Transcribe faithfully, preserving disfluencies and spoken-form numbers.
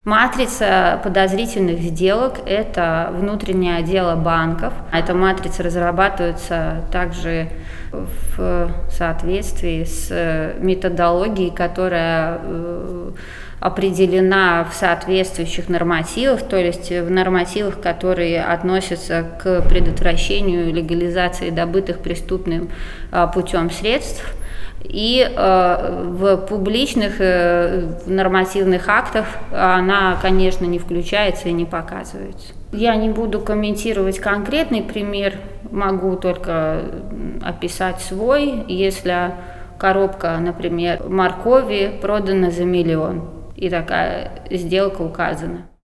Матрица подозрительных сделок – это внутреннее дело банков. Эта матрица разрабатывается также в соответствии с методологией, которая определена в соответствующих нормативах, то есть в нормативах, которые относятся к предотвращению легализации добытых преступным путем средств. И э, в публичных э, нормативных актах она, конечно, не включается и не показывается. Я не буду комментировать конкретный пример, могу только описать свой. Если коробка, например, моркови продана за миллион, и такая сделка указана.